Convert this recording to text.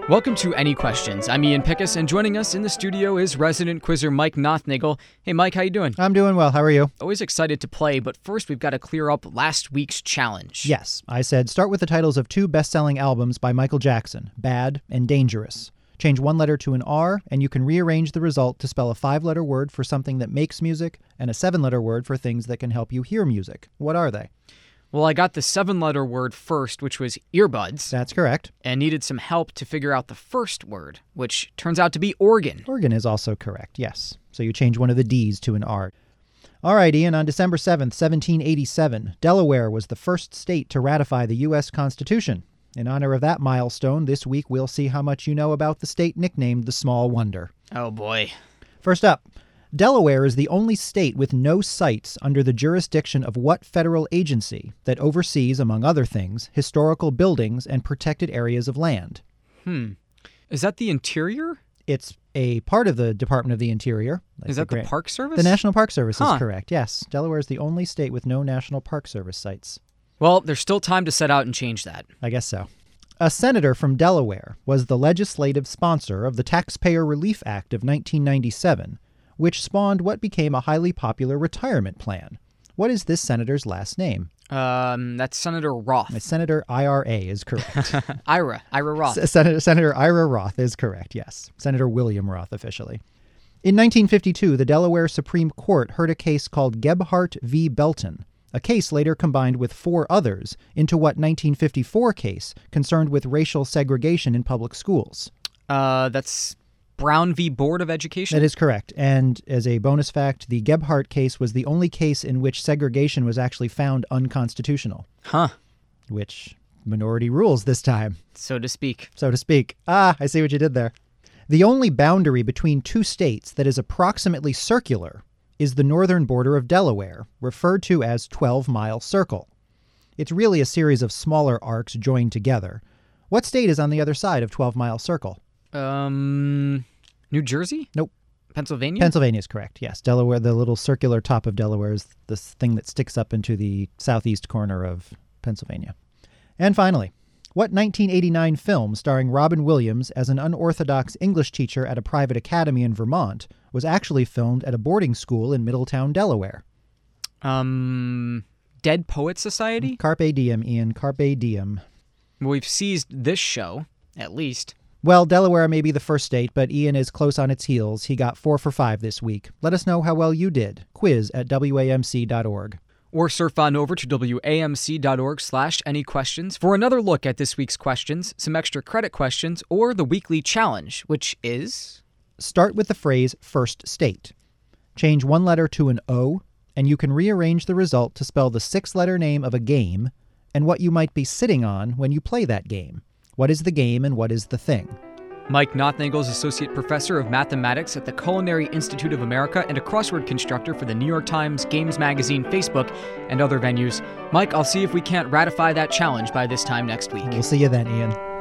Welcome to Any Questions. I'm Ian Pickus, and joining us in the studio is resident quizzer Mike Nothnagel. Hey, Mike, how you doing? I'm doing well. How are you? Always excited to play, but first we've got to clear up last week's challenge. Yes, I said start with the titles of two best-selling albums by Michael Jackson, Bad and Dangerous. Change one letter to an R, and you can rearrange the result to spell a 5-letter word for something that makes music and a 7-letter word for things that can help you hear music. What are they? Well, I got the 7-letter word first, which was earbuds. That's correct. And needed some help to figure out the first word, which turns out to be organ. Organ is also correct, yes. So you change one of the D's to an R. All right, Ian, on December 7th, 1787, Delaware was the first state to ratify the U.S. Constitution. In honor of that milestone, this week we'll see how much you know about the state nicknamed the Small Wonder. Oh, boy. First up, Delaware is the only state with no sites under the jurisdiction of what federal agency that oversees, among other things, historical buildings and protected areas of land? Is that the Interior? It's a part of the Department of the Interior. Is that the Park Service? The National Park Service is correct, yes. Delaware is the only state with no National Park Service sites. Well, there's still time to set out and change that. I guess so. A senator from Delaware was the legislative sponsor of the Taxpayer Relief Act of 1997, which spawned what became a highly popular retirement plan. What is this senator's last name? That's Senator Roth. Senator IRA is correct. Ira Roth. Senator Ira Roth is correct, yes. Senator William Roth, officially. In 1952, the Delaware Supreme Court heard a case called Gebhardt v. Belton. A case later combined with 4 others into what 1954 case concerned with racial segregation in public schools. That's Brown v. Board of Education? That is correct. And as a bonus fact, the Gebhardt case was the only case in which segregation was actually found unconstitutional. Huh. Which minority rules this time. So to speak. So to speak. I see what you did there. The only boundary between two states that is approximately circular is the northern border of Delaware, referred to as 12-Mile Circle. It's really a series of smaller arcs joined together. What state is on the other side of 12-Mile Circle? New Jersey? Nope. Pennsylvania? Pennsylvania is correct, yes. Delaware, the little circular top of Delaware is this thing that sticks up into the southeast corner of Pennsylvania. And finally, what 1989 film starring Robin Williams as an unorthodox English teacher at a private academy in Vermont was actually filmed at a boarding school in Middletown, Delaware? Dead Poets Society? Carpe diem, Ian. Carpe diem. Well, we've seized this show, at least. Well, Delaware may be the first state, but Ian is close on its heels. He got 4 for 5 this week. Let us know how well you did. Quiz@wamc.org. Or surf on over to wamc.org/anyquestions for another look at this week's questions, some extra credit questions, or the weekly challenge, which is... Start with the phrase first state. Change one letter to an O, and you can rearrange the result to spell the 6-letter name of a game and what you might be sitting on when you play that game. What is the game and what is the thing? Mike Nothnagel is Associate Professor of Mathematics at the Culinary Institute of America and a crossword constructor for the New York Times, Games Magazine, Facebook, and other venues. Mike, I'll see if we can't ratify that challenge by this time next week. We'll see you then, Ian.